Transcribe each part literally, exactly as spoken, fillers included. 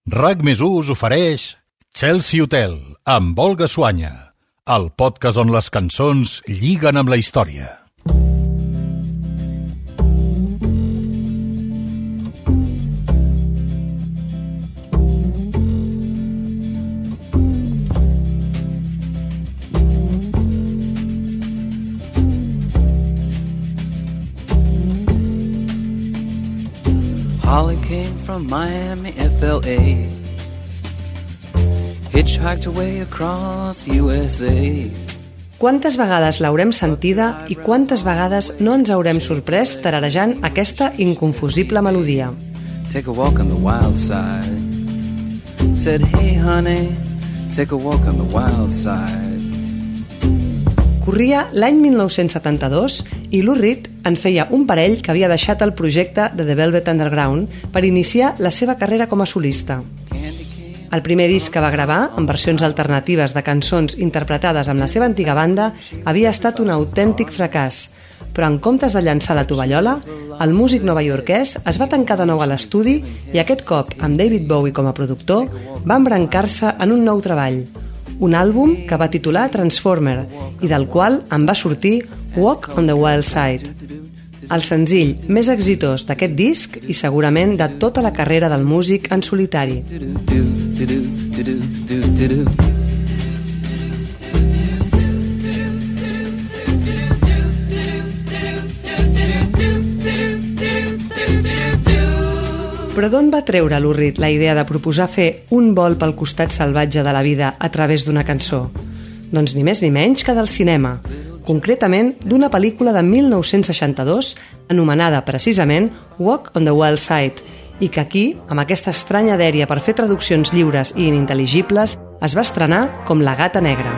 RAC més u us ofereix Chelsea Hotel amb Olga Suanya, el podcast on les cançons lliguen amb la història. Holly came from Miami, F L A, hitchhiked away across U S A. Quantes vegades l'haurem sentida i quantes vegades no ens haurem sorprès tararejant aquesta inconfusible melodia. Take a walk on the wild side. Said, hey honey, take a walk on the wild side. Corria l'any mil nou-cents setanta-dos i Lou Reed en feia un parell que havia deixat el projecte de The Velvet Underground per iniciar la seva carrera com a solista. El primer disc que va gravar, amb versions alternatives de cançons interpretades amb la seva antiga banda, havia estat un autèntic fracàs, però en comptes de llançar la tovallola, el músic novaiorquès es va tancar de nou a l'estudi i aquest cop, amb David Bowie com a productor, va embrancar-se en un nou treball, un àlbum que va titular Transformer i del qual en va sortir Walk on the Wild Side, el senzill més exitós d'aquest disc i segurament de tota la carrera del músic en solitari. Però d'on va treure Lou Reed la idea de proposar fer un vol pel costat salvatge de la vida a través d'una cançó? Doncs ni més ni menys que del cinema, concretament d'una pel·lícula de mil nou-cents seixanta-dos anomenada precisament Walk on the Wild Side, i que aquí, amb aquesta estranya dèria per fer traduccions lliures i inintel·ligibles, es va estrenar com La gata negra.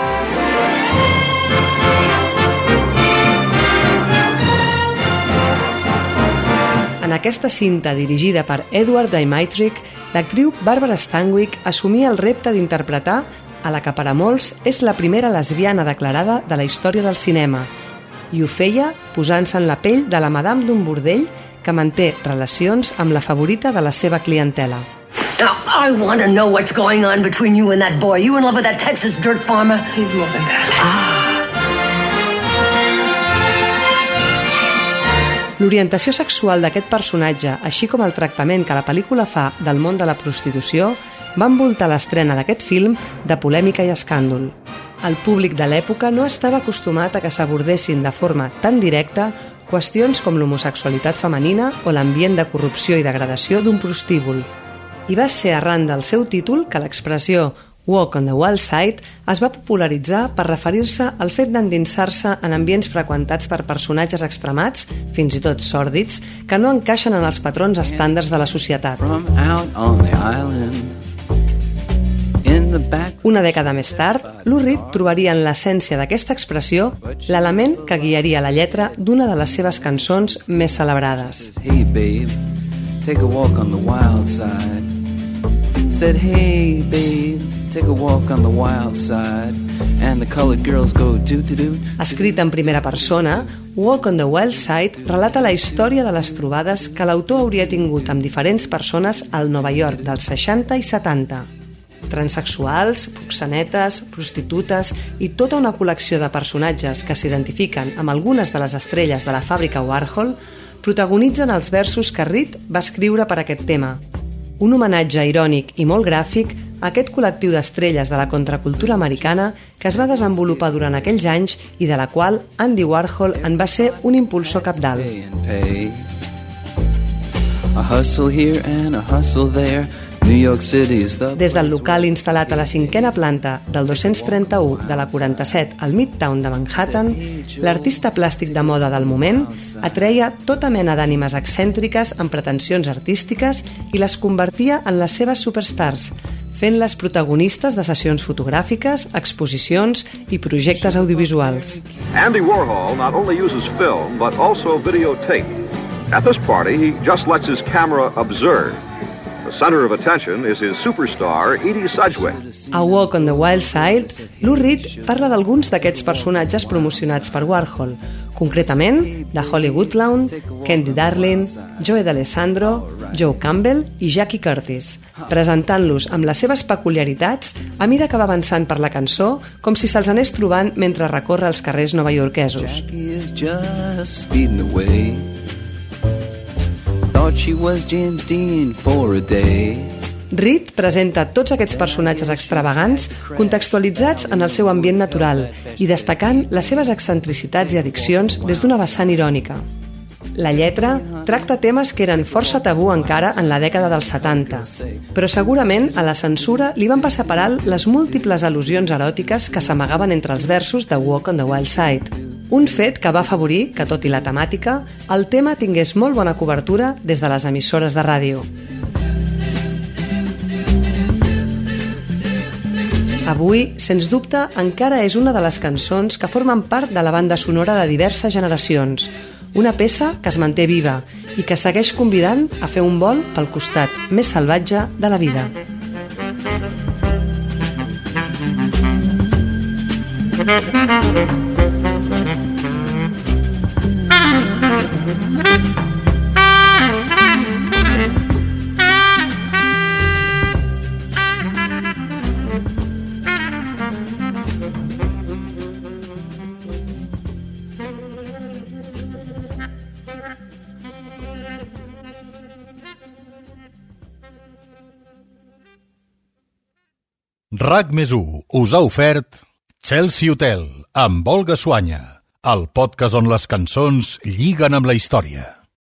En aquesta cinta dirigida per Edward Dmytryk, l'actriu Barbara Stanwyck assumia el repte d'interpretar a la que per a molts és la primera lesbiana declarada de la història del cinema, i ho feia posant-se en la pell de la madame d'un bordell que manté relacions amb la favorita de la seva clientela. Now, I want to know what's going on between you and that boy. You in love with that Texas dirt farmer? He's more than that. Ah. L'orientació sexual d'aquest personatge, així com el tractament que la pel·lícula fa del món de la prostitució, va envoltar l'estrena d'aquest film de polèmica i escàndol. El públic de l'època no estava acostumat a que s'abordessin de forma tan directa qüestions com l'homosexualitat femenina o l'ambient de corrupció i degradació d'un prostíbul. I va ser arran del seu títol que l'expressió Walk on the Wild Side es va popularitzar per referir-se al fet d'endinsar-se en ambients freqüentats per personatges extremats, fins i tot sòrdids, que no encaixen en els patrons estàndards de la societat. Una dècada més tard, Lou Reed trobaria en l'essència d'aquesta expressió l'element que guiaria la lletra d'una de les seves cançons més celebrades. Hey babe, take a walk on the wild side. Said, hey babe, take a walk on the wild side. And the colored girls go do-do-do. Escrita en primera persona, Walk on the Wild Side relata la història de les trobades que l'autor hauria tingut amb diferents persones al Nova York dels seixanta i setanta. Transsexuals, proxenetes, prostitutes i tota una col·lecció de personatges que s'identifiquen amb algunes de les estrelles de la fàbrica Warhol protagonitzen els versos que Reed va escriure per aquest tema. Un homenatge irònic i molt gràfic a aquest col·lectiu d'estrelles de la contracultura americana que es va desenvolupar durant aquells anys i de la qual Andy Warhol en va ser un impulsor cabdal. A hustle here and a hustle there. New York City is the... Des del local instal·lat a la cinquena planta del dos-cents trenta-u de la quaranta-set al Midtown de Manhattan, l'artista plàstic de moda del moment atreia tota mena d'ànimes excèntriques amb pretensions artístiques i les convertia en les seves superstars, fent-les protagonistes de sessions fotogràfiques, exposicions i projectes audiovisuals. Andy Warhol not only uses film but also videotape. At this party, he just lets his camera observe. The center of attention is his superstar, Edie Sedgwick. A Walk on the Wild Side, Lou Reed parla d'alguns d'aquests personatges promocionats per Warhol, concretament de Holly Woodlawn, Candy Darling, Joe D'Alessandro, Joe Campbell i Jackie Curtis, presentant-los amb les seves peculiaritats a mida que va avançant per la cançó com si se'ls anés trobant mentre recorre els carrers novaiorquesos. Jackie is just speeding away. Thought she was James Dean for a day. Reed presenta tots aquests personatges extravagants contextualitzats en el seu ambient natural i destacant les seves excentricitats i addiccions des d'una vessant irònica. La lletra tracta temes que eren força tabú encara en la dècada dels setanta, però segurament a la censura li van passar per alt les múltiples al·lusions eròtiques que s'amagaven entre els versos de Walk on the Wild Side, un fet que va afavorir que, tot i la temàtica, el tema tingués molt bona cobertura des de les emissores de ràdio. Avui, sens dubte, encara és una de les cançons que formen part de la banda sonora de diverses generacions, una peça que es manté viva i que segueix convidant a fer un vol pel costat més salvatge de la vida. RAC més u us ha ofert Chelsea Hotel amb Olga Suanya, el podcast on les cançons lliguen amb la història.